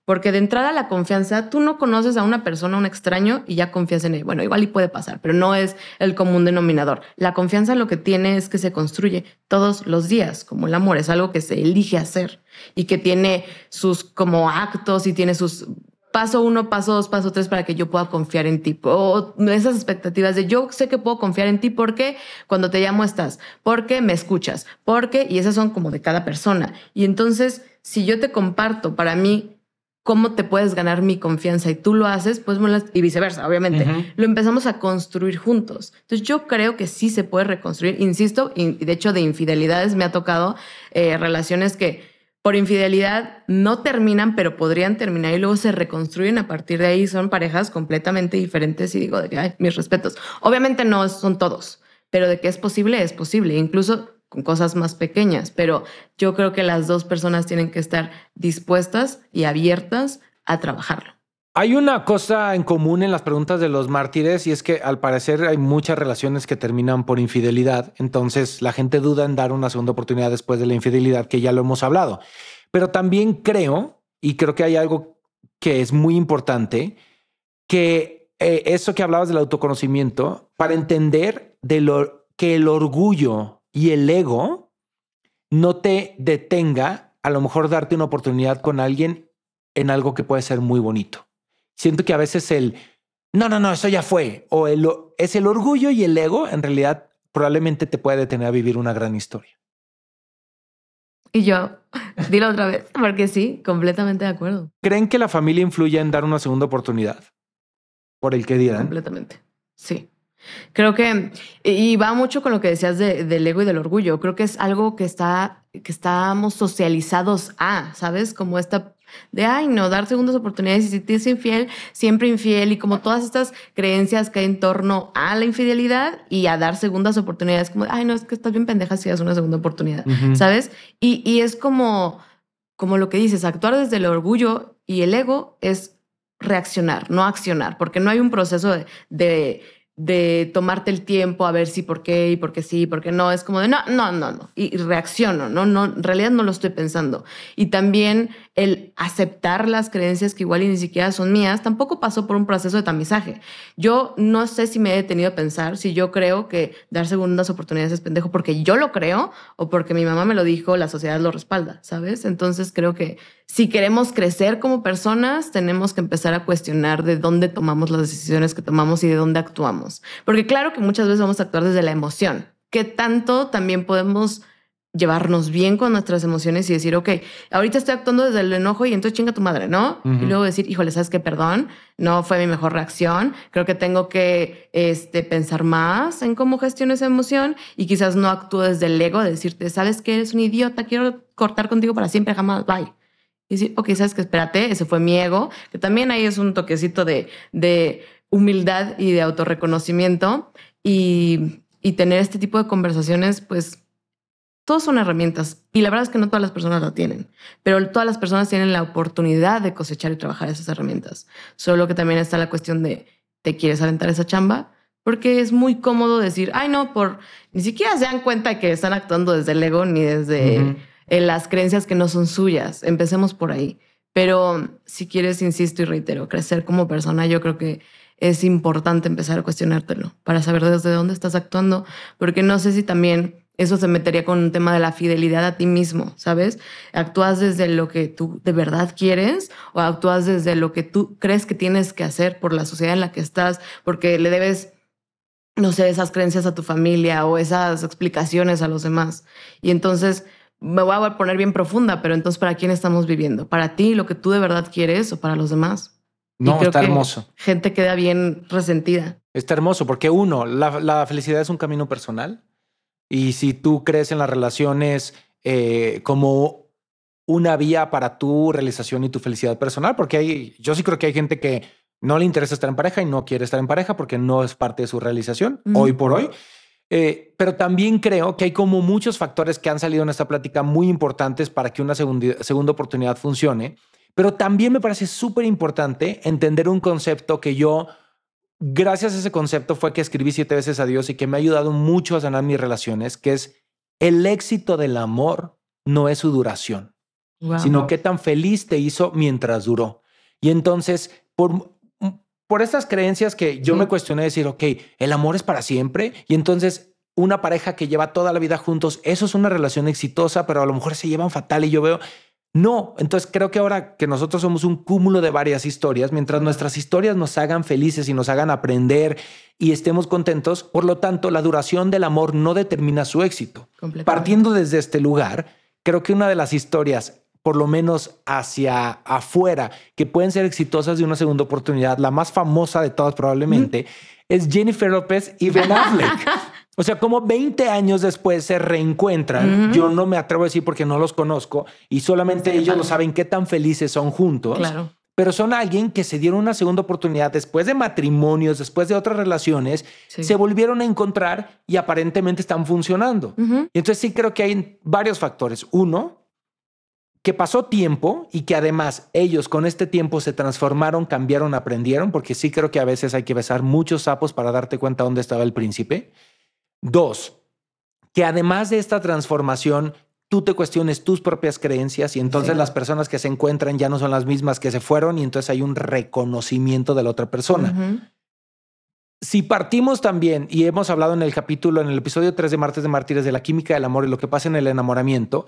Porque de entrada la confianza, tú no conoces a una persona, a un extraño, y ya confías en él. Bueno, igual y puede pasar, pero no es el común denominador. La confianza lo que tiene es que se construye todos los días, como el amor, es algo que se elige hacer y que tiene sus como actos y tiene sus paso uno, paso dos, paso tres para que yo pueda confiar en ti. O esas expectativas de yo sé que puedo confiar en ti porque cuando te llamo estás, porque me escuchas, porque, y esas son como de cada persona. Y entonces, si yo te comparto para mí cómo te puedes ganar mi confianza y tú lo haces, pues y viceversa, obviamente, uh-huh. lo empezamos a construir juntos. Entonces yo creo que sí se puede reconstruir, insisto, y de hecho de infidelidades me ha tocado eh, relaciones que por infidelidad no terminan, pero podrían terminar y luego se reconstruyen a partir de ahí. Son parejas completamente diferentes y digo de que, ay, mis respetos. Obviamente no son todos, pero de que es posible, es posible, incluso con cosas más pequeñas. Pero yo creo que las dos personas tienen que estar dispuestas y abiertas a trabajarlo. Hay una cosa en común en las preguntas de los mártires y es que al parecer hay muchas relaciones que terminan por infidelidad. Entonces la gente duda en dar una segunda oportunidad después de la infidelidad, que ya lo hemos hablado. Pero también creo, y creo que hay algo que es muy importante, que eh, eso que hablabas del autoconocimiento, para entender de lo, que el orgullo y el ego no te detenga a lo mejor darte una oportunidad con alguien en algo que puede ser muy bonito. Siento que a veces el, no, no, no, eso ya fue, o el, es el orgullo y el ego, en realidad probablemente te puede detener a vivir una gran historia. Y yo, dilo otra vez, porque sí, completamente de acuerdo. ¿Creen que la familia influye en dar una segunda oportunidad? Por el que dirán. Completamente, sí. Creo que, y va mucho con lo que decías de, del ego y del orgullo, creo que es algo que, está, que estamos socializados a, ¿sabes? Como esta de, ay, no, dar segundas oportunidades y si te es infiel, siempre infiel y como todas estas creencias que hay en torno a la infidelidad y a dar segundas oportunidades, como, ay, no, es que estás bien pendeja si das una segunda oportunidad, uh-huh. ¿sabes? Y, y es como, como lo que dices, actuar desde el orgullo y el ego es reaccionar, no accionar, porque no hay un proceso de... de de tomarte el tiempo a ver si por qué y por qué sí, por qué no. Es como de no, no, no, no. Y reacciono, ¿no? no en realidad no lo estoy pensando. Y también el aceptar las creencias que igual y ni siquiera son mías, tampoco pasó por un proceso de tamizaje. Yo no sé si me he detenido a pensar si yo creo que dar segundas oportunidades es pendejo porque yo lo creo o porque mi mamá me lo dijo, la sociedad lo respalda, ¿sabes? Entonces creo que si queremos crecer como personas, tenemos que empezar a cuestionar de dónde tomamos las decisiones que tomamos y de dónde actuamos. Porque claro que muchas veces vamos a actuar desde la emoción. ¿Qué tanto también podemos llevarnos bien con nuestras emociones y decir, ok, ahorita estoy actuando desde el enojo y entonces chinga tu madre, ¿no? Uh-huh. Y luego decir, híjole, ¿sabes qué? Perdón, no fue mi mejor reacción. Creo que tengo que este, pensar más en cómo gestiono esa emoción y quizás no actúo desde el ego de decirte, ¿sabes qué? Eres un idiota, quiero cortar contigo para siempre, jamás, bye. Y decir, ok, ¿sabes qué? Espérate, ese fue mi ego, que también ahí es un toquecito de, de humildad y de autorreconocimiento y, y tener este tipo de conversaciones, pues todos son herramientas y la verdad es que no todas las personas la tienen, pero todas las personas tienen la oportunidad de cosechar y trabajar esas herramientas. Solo que también está la cuestión de, ¿te quieres aventar esa chamba? Porque es muy cómodo decir, ay no, por ni siquiera se dan cuenta que están actuando desde el ego ni desde uh-huh. eh, las creencias que no son suyas. Empecemos por ahí. Pero si quieres, insisto y reitero, crecer como persona, yo creo que es importante empezar a cuestionártelo para saber desde dónde estás actuando, porque no sé si también eso se metería con un tema de la fidelidad a ti mismo, ¿sabes? ¿Actúas desde lo que tú de verdad quieres o actúas desde lo que tú crees que tienes que hacer por la sociedad en la que estás, porque le debes, no sé, esas creencias a tu familia o esas explicaciones a los demás? Y entonces me voy a poner bien profunda, pero entonces ¿para quién estamos viviendo? ¿Para ti, lo que tú de verdad quieres o para los demás? No, está hermoso. Gente queda bien resentida. Está hermoso porque uno, la, la felicidad es un camino personal. Y si tú crees en las relaciones eh, como una vía para tu realización y tu felicidad personal, porque hay, yo sí creo que hay gente que no le interesa estar en pareja y no quiere estar en pareja porque no es parte de su realización, mm. hoy por hoy. Eh, pero también creo que hay como muchos factores que han salido en esta plática muy importantes para que una segunda, segunda oportunidad funcione. Pero también me parece súper importante entender un concepto que yo... Gracias a ese concepto fue que escribí Siete veces a Dios y que me ha ayudado mucho a sanar mis relaciones, que es el éxito del amor no es su duración. Wow. sino qué tan feliz te hizo mientras duró. Y entonces, por, por estas creencias que yo Sí. me cuestioné, decir, ok, el amor es para siempre. Y entonces una pareja que lleva toda la vida juntos, eso es una relación exitosa, pero a lo mejor se llevan fatal y yo veo... No, entonces creo que ahora que nosotros somos un cúmulo de varias historias, mientras nuestras historias nos hagan felices y nos hagan aprender y estemos contentos, por lo tanto, la duración del amor no determina su éxito. Completamente. Partiendo desde este lugar, creo que una de las historias, por lo menos hacia afuera, que pueden ser exitosas de una segunda oportunidad, la más famosa de todas probablemente, mm. es Jennifer López y Ben Affleck. O sea, como veinte años después se reencuentran. Uh-huh. Yo no me atrevo a decir porque no los conozco y solamente sí, ellos lo saben qué tan felices son juntos. Claro. Pero son alguien que se dieron una segunda oportunidad después de matrimonios, después de otras relaciones, sí. se volvieron a encontrar y aparentemente están funcionando. Uh-huh. Y entonces sí creo que hay varios factores. Uno, que pasó tiempo y que además ellos con este tiempo se transformaron, cambiaron, aprendieron, porque sí creo que a veces hay que besar muchos sapos para darte cuenta dónde estaba el príncipe. Dos, que además de esta transformación, tú te cuestiones tus propias creencias y entonces sí. las personas que se encuentran ya no son las mismas que se fueron y entonces hay un reconocimiento de la otra persona. Uh-huh. Si partimos también, y hemos hablado en el capítulo, en el episodio tres de Martes de Mártires de la química del amor y lo que pasa en el enamoramiento,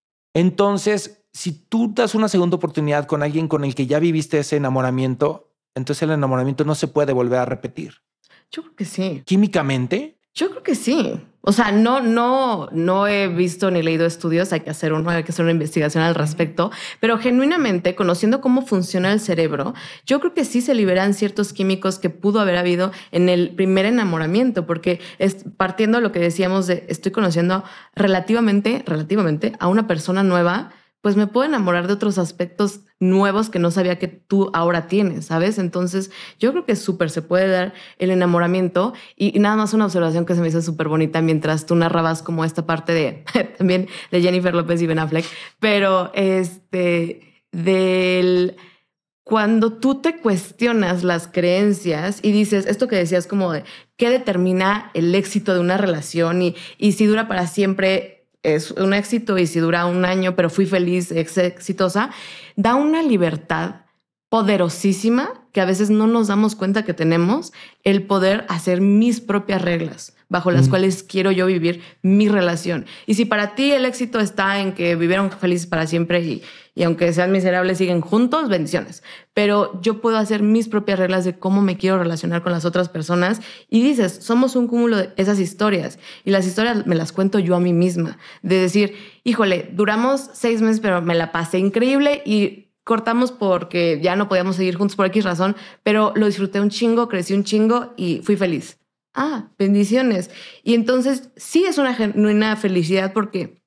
entonces si tú das una segunda oportunidad con alguien con el que ya viviste ese enamoramiento, entonces el enamoramiento no se puede volver a repetir. Yo creo que sí. ¿Químicamente? Yo creo que sí. O sea, no, no, no he visto ni leído estudios, hay que hacer uno, hay que hacer una investigación al respecto, pero genuinamente, conociendo cómo funciona el cerebro, yo creo que sí se liberan ciertos químicos que pudo haber habido en el primer enamoramiento, porque es, partiendo de lo que decíamos de estoy conociendo relativamente, relativamente a una persona nueva, pues me puedo enamorar de otros aspectos nuevos que no sabía que tú ahora tienes, ¿sabes? Entonces, yo creo que súper se puede dar el enamoramiento y, y nada más una observación que se me hizo súper bonita mientras tú narrabas como esta parte de, también de Jennifer López y Ben Affleck, pero este, del... Cuando tú te cuestionas las creencias y dices esto que decías como de qué determina el éxito de una relación y, y si dura para siempre es un éxito y si dura un año, pero fui feliz, ex exitosa, da una libertad poderosísima que a veces no nos damos cuenta que tenemos, el poder hacer mis propias reglas bajo las mm. cuales quiero yo vivir mi relación. Y si para ti el éxito está en que vivieron felices para siempre y, y aunque sean miserables siguen juntos, bendiciones. Pero yo puedo hacer mis propias reglas de cómo me quiero relacionar con las otras personas. Y dices, somos un cúmulo de esas historias. Y las historias me las cuento yo a mí misma. De decir, híjole, duramos seis meses, pero me la pasé increíble y cortamos porque ya no podíamos seguir juntos por X razón, pero lo disfruté un chingo, crecí un chingo y fui feliz. Ah, bendiciones. Y entonces sí es una genuina felicidad porque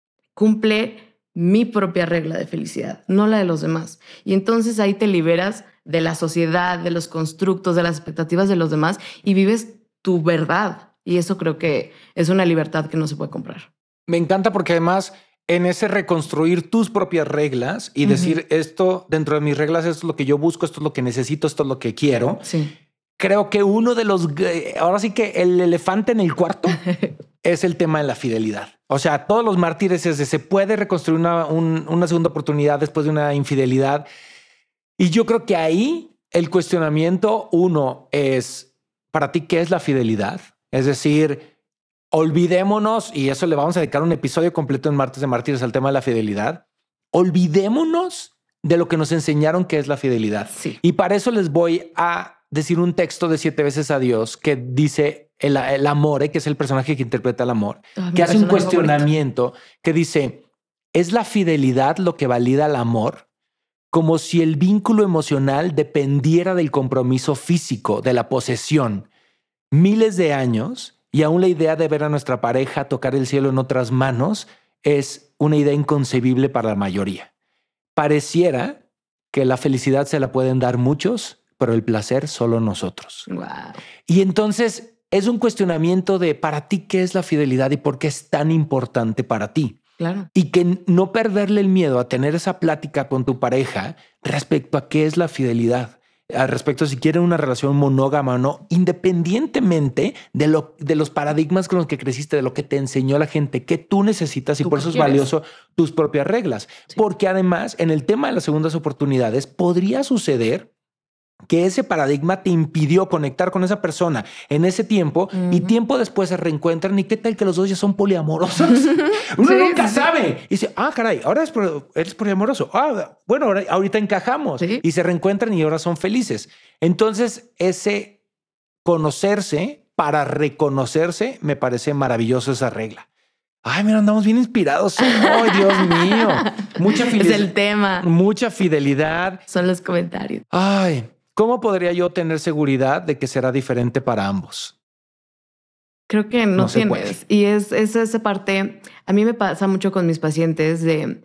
cumple mi propia regla de felicidad, no la de los demás. Y entonces ahí te liberas de la sociedad, de los constructos, de las expectativas de los demás y vives tu verdad. Y eso creo que es una libertad que no se puede comprar. Me encanta porque además en ese reconstruir tus propias reglas y uh-huh. decir esto dentro de mis reglas, esto es lo que yo busco, esto es lo que necesito, esto es lo que quiero. Sí. Creo que uno de los, ahora sí que el elefante en el cuarto es el tema de la fidelidad. O sea, todos los mártires es de se puede reconstruir una, un, una segunda oportunidad después de una infidelidad. Y yo creo que ahí el cuestionamiento uno es para ti, ¿qué es la fidelidad? Es decir, olvidémonos, y eso le vamos a dedicar un episodio completo en Martes de Mártires al tema de la fidelidad. Olvidémonos de lo que nos enseñaron que es la fidelidad. Sí. Y para eso les voy a decir un texto de Siete veces a Dios que dice el, el Amore, que es el personaje que interpreta el amor, oh, que hace un cuestionamiento favorito. Que dice, ¿es la fidelidad lo que valida el amor? Como si el vínculo emocional dependiera del compromiso físico, de la posesión. Miles de años y aún la idea de ver a nuestra pareja tocar el cielo en otras manos es una idea inconcebible para la mayoría. Pareciera que la felicidad se la pueden dar muchos, pero el placer solo nosotros. Wow. Y entonces es un cuestionamiento de para ti qué es la fidelidad y por qué es tan importante para ti. Claro. Y que no perderle el miedo a tener esa plática con tu pareja respecto a qué es la fidelidad. al respecto si quieren una relación monógama o no, independientemente de, lo, de los paradigmas con los que creciste, de lo que te enseñó la gente, que tú necesitas y ¿Tú por qué eso es quieres? valioso tus propias reglas. Sí. Porque además, en el tema de las segundas oportunidades, podría suceder que ese paradigma te impidió conectar con esa persona en ese tiempo uh-huh. y tiempo después se reencuentran y qué tal que los dos ya son poliamorosos. Uno sí, nunca sí, sabe. Y dice, ah, caray, ahora eres poliamoroso. Ah, bueno, ahora, ahorita encajamos sí. y se reencuentran y ahora son felices. Entonces, ese conocerse para reconocerse, me parece maravilloso esa regla. Ay, mira, andamos bien inspirados. Ay, Dios mío. Mucha fidelidad. Es el tema. Mucha fidelidad. Son los comentarios. Ay, ¿cómo podría yo tener seguridad de que será diferente para ambos? Creo que no, No se tienes. puede. Y es, es esa parte, a mí me pasa mucho con mis pacientes de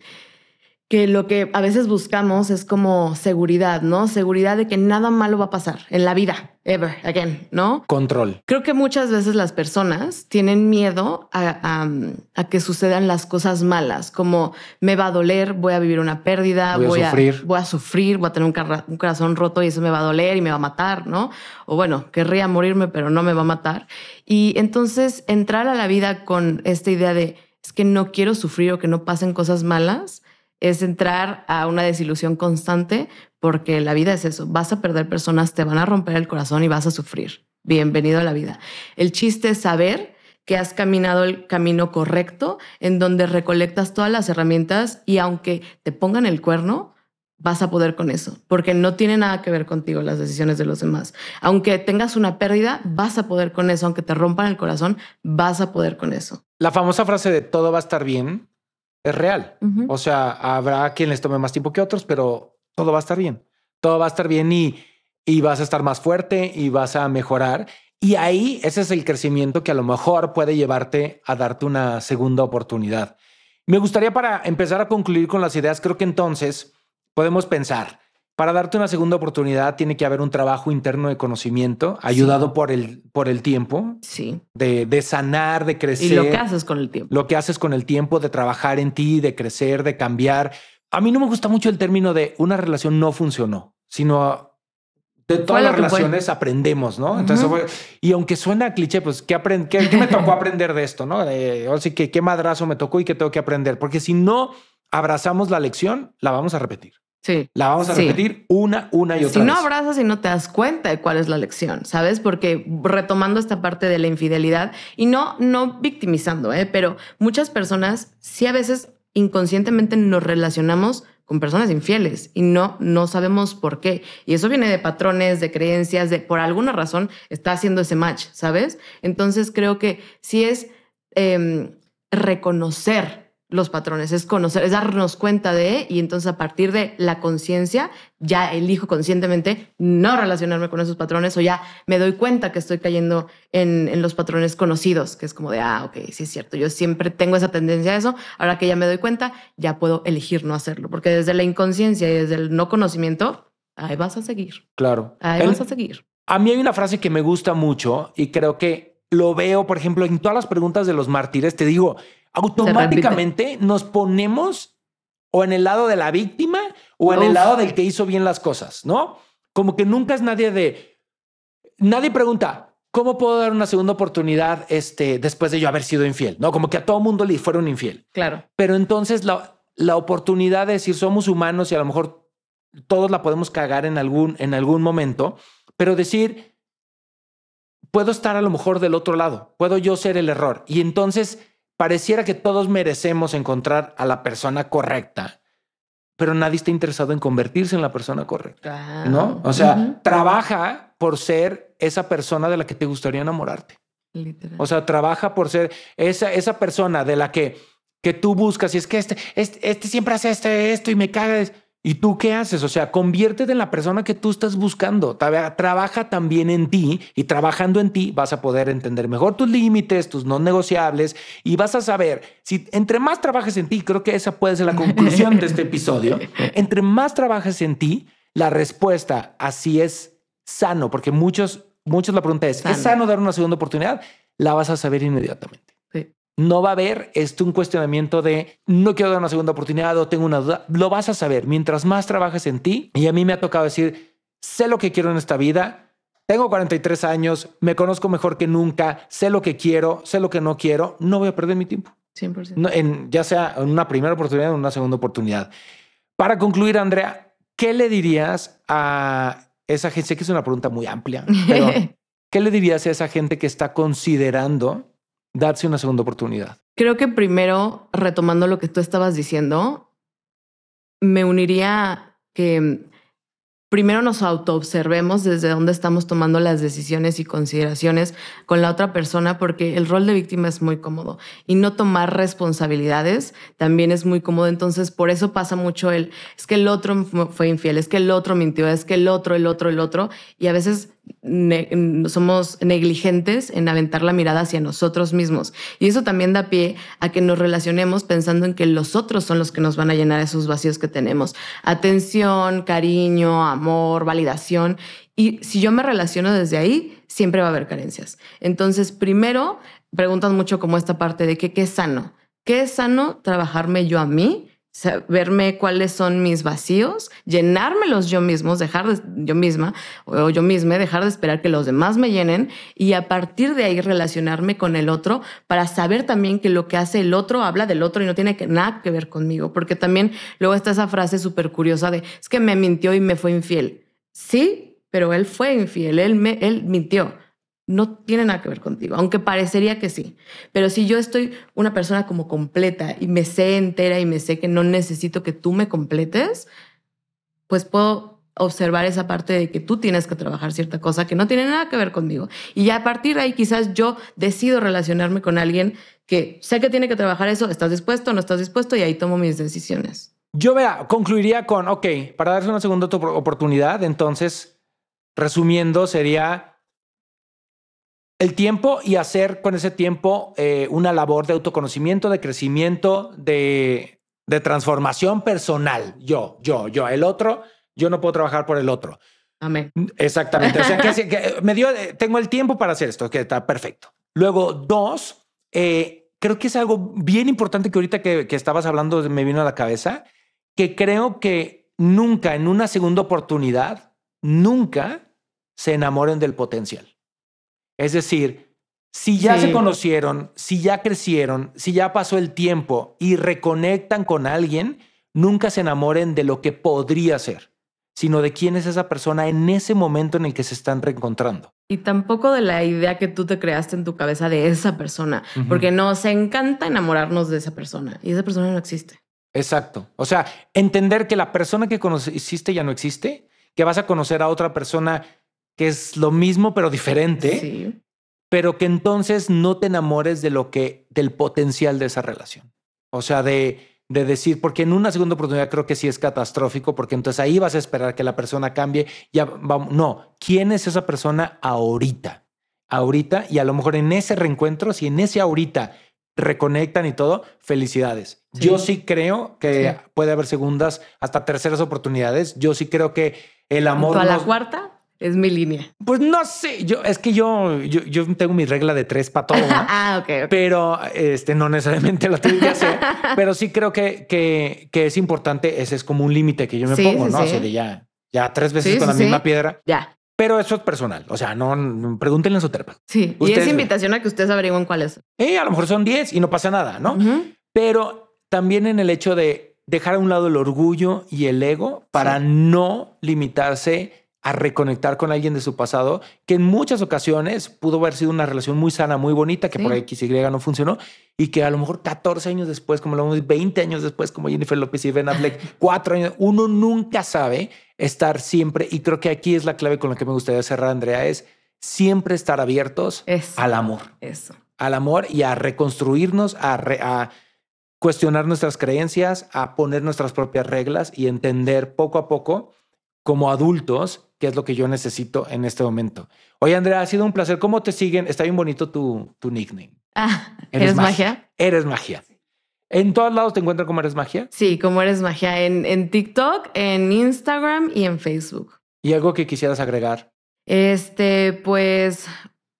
que lo que a veces buscamos es como seguridad, ¿no? Seguridad de que nada malo va a pasar en la vida, ever again, ¿no? Control. Creo que muchas veces las personas tienen miedo a, a, a que sucedan las cosas malas, como me va a doler, voy a vivir una pérdida, voy, voy, a, sufrir. a, voy a sufrir, voy a tener un, car- un corazón roto y eso me va a doler y me va a matar, ¿no? O bueno, querría morirme, pero no me va a matar. Y entonces entrar a la vida con esta idea de es que no quiero sufrir o que no pasen cosas malas, es entrar a una desilusión constante porque la vida es eso. Vas a perder personas, te van a romper el corazón y vas a sufrir. Bienvenido a la vida. El chiste es saber que has caminado el camino correcto en donde recolectas todas las herramientas y aunque te pongan el cuerno, vas a poder con eso, porque no tiene nada que ver contigo las decisiones de los demás. Aunque tengas una pérdida, vas a poder con eso. Aunque te rompan el corazón, vas a poder con eso. La famosa frase de todo va a estar bien es real. Uh-huh. O sea, habrá quien les tome más tiempo que otros, pero todo va a estar bien. Todo va a estar bien y, y vas a estar más fuerte y vas a mejorar. Y ahí ese es el crecimiento que a lo mejor puede llevarte a darte una segunda oportunidad. Me gustaría, para empezar a concluir con las ideas, creo que entonces podemos pensar, para darte una segunda oportunidad tiene que haber un trabajo interno de conocimiento, ayudado sí. por, el, por el tiempo, sí. de, de sanar, de crecer. Y lo que haces con el tiempo. Lo que haces con el tiempo, de trabajar en ti, de crecer, de cambiar. A mí no me gusta mucho el término de una relación no funcionó, sino de todas las relaciones fue. aprendemos, ¿no? Uh-huh. Entonces, y aunque suena cliché, pues, ¿qué, aprend- qué, qué me tocó aprender de esto, no? Eh, o sea, que qué madrazo me tocó y qué tengo que aprender. Porque si no abrazamos la lección, la vamos a repetir. Sí. La vamos a sí. repetir una, una y otra si vez. Si no abrazas y no te das cuenta de cuál es la lección, ¿sabes? Porque retomando esta parte de la infidelidad y no, no victimizando, ¿eh? Pero muchas personas sí a veces inconscientemente nos relacionamos con personas infieles y no, no sabemos por qué. Y eso viene de patrones, de creencias, de por alguna razón está haciendo ese match, ¿sabes? Entonces creo que sí es eh, reconocer los patrones, es conocer, es darnos cuenta de, y entonces a partir de la conciencia ya elijo conscientemente no relacionarme con esos patrones o ya me doy cuenta que estoy cayendo en, en los patrones conocidos, que es como de, ah, ok, sí es cierto, yo siempre tengo esa tendencia a eso, ahora que ya me doy cuenta, ya puedo elegir no hacerlo, porque desde la inconsciencia y desde el no conocimiento, ahí vas a seguir. Claro. Ahí el, vas a seguir. A mí hay una frase que me gusta mucho y creo que lo veo, por ejemplo, en todas las preguntas de los mártires, te digo, automáticamente nos ponemos o en el lado de la víctima o en Uf. el lado del que hizo bien las cosas, ¿no? Como que nunca es nadie de... Nadie pregunta, ¿cómo puedo dar una segunda oportunidad este, después de yo haber sido infiel? No, como que a todo mundo le fueron infiel. Claro. Pero entonces la, la oportunidad de decir somos humanos y a lo mejor todos la podemos cagar en algún, en algún momento, pero decir, puedo estar a lo mejor del otro lado, puedo yo ser el error. Y entonces... pareciera que todos merecemos encontrar a la persona correcta, pero nadie está interesado en convertirse en la persona correcta, ¿no? O sea, uh-huh. trabaja por ser esa persona de la que te gustaría enamorarte. Literal. O sea, trabaja por ser esa, esa persona de la que, que tú buscas y es que este, este, este siempre hace este, esto y me caga. ¿Y tú qué haces? O sea, conviértete en la persona que tú estás buscando. Trabaja también en ti y trabajando en ti vas a poder entender mejor tus límites, tus no negociables y vas a saber si entre más trabajes en ti, creo que esa puede ser la conclusión de este episodio. Entre más trabajes en ti, la respuesta así es sano, porque muchos, muchos la pregunta es, sano. ¿Es sano dar una segunda oportunidad? La vas a saber inmediatamente. Sí. No va a haber este un cuestionamiento de no quiero dar una segunda oportunidad o tengo una duda. Lo vas a saber mientras más trabajes en ti. Y a mí me ha tocado decir, sé lo que quiero en esta vida, tengo cuarenta y tres años, me conozco mejor que nunca, sé lo que quiero, sé lo que no quiero, no voy a perder mi tiempo. cien por ciento. No, en, ya sea en una primera oportunidad o en una segunda oportunidad. Para concluir, Andrea, ¿qué le dirías a esa gente? Sé que es una pregunta muy amplia, pero ¿qué le dirías a esa gente que está considerando darse una segunda oportunidad? Creo que primero, retomando lo que tú estabas diciendo, me uniría que primero nos autoobservemos desde dónde estamos tomando las decisiones y consideraciones con la otra persona, porque el rol de víctima es muy cómodo y no tomar responsabilidades también es muy cómodo. Entonces, por eso pasa mucho el, es que el otro fue infiel, es que el otro mintió, es que el otro, el otro, el otro. Y a veces ne- somos negligentes en aventar la mirada hacia nosotros mismos. Y eso también da pie a que nos relacionemos pensando en que los otros son los que nos van a llenar esos vacíos que tenemos. Atención, cariño, amor, validación. Y si yo me relaciono desde ahí, siempre va a haber carencias. Entonces, primero, preguntan mucho como esta parte de que qué es sano. ¿Qué es sano? Trabajarme yo a mí, saberme cuáles son mis vacíos, llenármelos yo mismos, dejar de, yo misma o yo misma, dejar de esperar que los demás me llenen y a partir de ahí relacionarme con el otro para saber también que lo que hace el otro habla del otro y no tiene que, nada que ver conmigo. Porque también luego está esa frase súper curiosa de es que me mintió y me fue infiel. Sí, pero él fue infiel, él, me, él mintió. No tiene nada que ver contigo, aunque parecería que sí. Pero si yo estoy una persona como completa y me sé entera y me sé que no necesito que tú me completes, pues puedo observar esa parte de que tú tienes que trabajar cierta cosa que no tiene nada que ver conmigo. Y ya a partir de ahí quizás yo decido relacionarme con alguien que sé que tiene que trabajar eso. ¿Estás dispuesto o no estás dispuesto? Y ahí tomo mis decisiones. Yo vea, concluiría con, ok, para darse una segunda oportunidad, entonces, resumiendo, sería el tiempo y hacer con ese tiempo eh, una labor de autoconocimiento, de crecimiento, de, de transformación personal. Yo, yo, yo, el otro, yo no puedo trabajar por el otro. Amén. Exactamente. O sea, que, que me dio, tengo el tiempo para hacer esto, que está perfecto. Luego, dos, eh, creo que es algo bien importante que ahorita que, que estabas hablando me vino a la cabeza, que creo que nunca en una segunda oportunidad, nunca se enamoren del potencial. Es decir, si ya sí. se conocieron, si ya crecieron, si ya pasó el tiempo y reconectan con alguien, nunca se enamoren de lo que podría ser, sino de quién es esa persona en ese momento en el que se están reencontrando. Y tampoco de la idea que tú te creaste en tu cabeza de esa persona, uh-huh. porque nos encanta enamorarnos de esa persona y esa persona no existe. Exacto. O sea, entender que la persona que conociste ya no existe, que vas a conocer a otra persona que es lo mismo pero diferente, sí. pero que entonces no te enamores de lo que, del potencial de esa relación. O sea, de, de decir, porque en una segunda oportunidad creo que sí es catastrófico, porque entonces ahí vas a esperar que la persona cambie. Ya vamos, no, ¿quién es esa persona ahorita? Ahorita, y a lo mejor en ese reencuentro, si en ese ahorita reconectan y todo, felicidades. Sí. Yo sí creo que sí. puede haber segundas, hasta terceras oportunidades. Yo sí creo que el amor... ¿A la nos... cuarta? Es mi línea. Pues no sé, yo es que yo, yo, yo tengo mi regla de tres para todo, ¿no? ah, ok, ok. Pero este, no necesariamente lo tengo que hacer, pero sí creo que, que, que es importante, ese es como un límite que yo me sí, pongo, sí, ¿no? Sí. O sea, de ya, ya tres veces sí, con sí, la misma sí. piedra. Ya. Pero eso es personal, o sea, no, no pregúntenle a su terapeuta. Sí, ustedes, y es invitación a que ustedes averigüen cuál es. Eh, a lo mejor son diez y no pasa nada, ¿no? Uh-huh. Pero también en el hecho de dejar a un lado el orgullo y el ego para sí. no limitarse a reconectar con alguien de su pasado, que en muchas ocasiones pudo haber sido una relación muy sana, muy bonita, que sí. por X y no funcionó, y que a lo mejor catorce años después, como lo vemos, veinte años después, como Jennifer López y Ben Affleck, cuatro años, uno nunca sabe estar siempre, y creo que aquí es la clave con la que me gustaría cerrar, Andrea, es siempre estar abiertos Eso. al amor. Eso. Al amor y a reconstruirnos, a, re, a cuestionar nuestras creencias, a poner nuestras propias reglas y entender poco a poco como adultos qué es lo que yo necesito en este momento. Oye, Andrea, ha sido un placer. ¿Cómo te siguen? Está bien bonito tu, tu nickname. Ah, ¿Eres, ¿Eres magia? magia? Eres magia. ¿En todos lados te encuentran como Eres Magia? Sí, como Eres Magia. En, en TikTok, en Instagram y en Facebook. ¿Y algo que quisieras agregar? Este, pues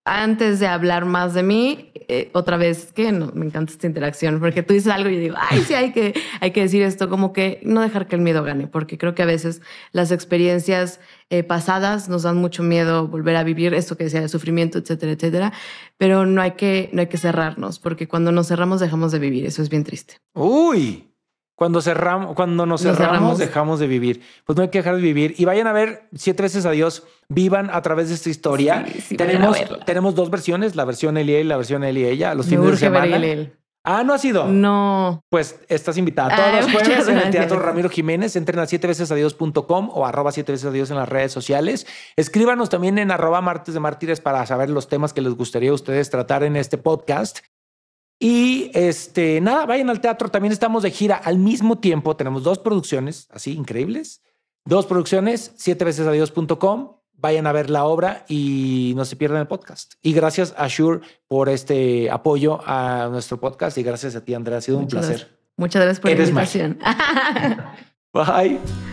antes de hablar más de mí, eh, otra vez, que no, me encanta esta interacción, porque tú dices algo y yo digo, ay, sí, hay que, hay que decir esto, como que no dejar que el miedo gane, porque creo que a veces las experiencias eh, pasadas nos dan mucho miedo volver a vivir esto que decía de sufrimiento, etcétera, etcétera, pero no hay que, no hay que cerrarnos, porque cuando nos cerramos dejamos de vivir, eso es bien triste. Uy, cuando cerramos, cuando nos, nos cerramos, cerramos, dejamos de vivir. Pues no hay que dejar de vivir. Y vayan a ver Siete veces a Dios, vivan a través de esta historia. Sí, sí, tenemos, tenemos dos versiones, la versión él y él, la versión él y ella, los fines de semana. Él, él. Ah, ¿no ha sido? No. Pues estás invitada todos Ay, los jueves en el Teatro Ramiro Jiménez. Entren a siete veces a dios punto com o arroba siete veces a Dios en las redes sociales. Escríbanos también en arroba martes de mártires para saber los temas que les gustaría a ustedes tratar en este podcast. Y este, nada, vayan al teatro. También estamos de gira al mismo tiempo. Tenemos dos producciones así increíbles. Dos producciones, siete veces a dios punto com. Vayan a ver la obra y no se pierdan el podcast. Y gracias a Shure por este apoyo a nuestro podcast. Y gracias a ti, Andrea. Ha sido Muchas un placer. Gracias. Muchas gracias por Eres la invitación. Bye.